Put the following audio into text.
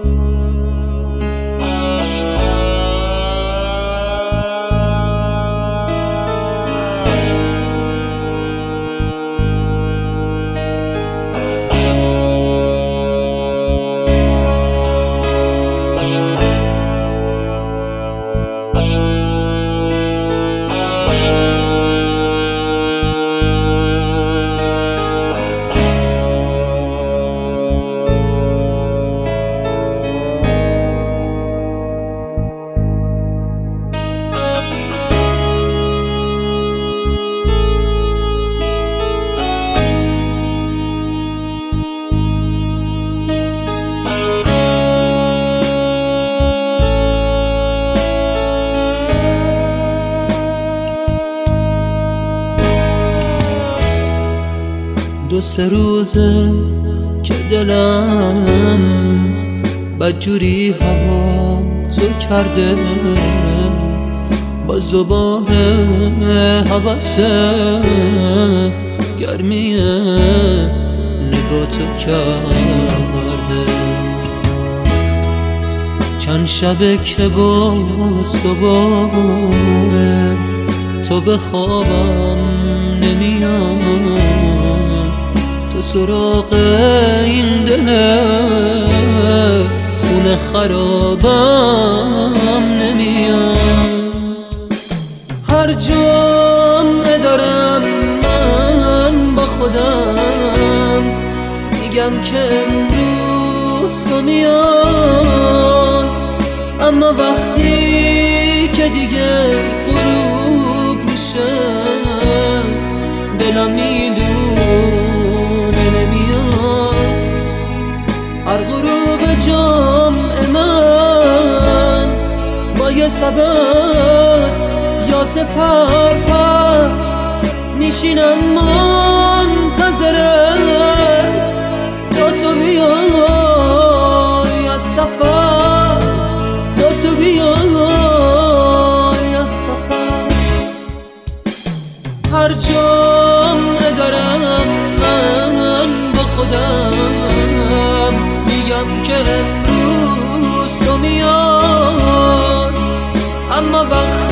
دو سه روزه که دلم بدجوری هوا تو کرده، با زبان حواسه گرمی نگاه تو کرده. چند شبه که باز دوباره تو به خوابم نمیاد، تو سراغ این دل خونه خرابم نمیاد. هر جمعه دارم من با خودم میگم که امروز تو میاد، اما وقتی که دیگه غروب میشه دلم میدونه نمیاد. هر غروب جمعه من با یه سبد یا سپر پر میشینم منتظرت تا تو بیای از سفر، تا تو بیای از سفر. هر جمعه دارم من با خودم میگم که امروز تو میاد، اما وقت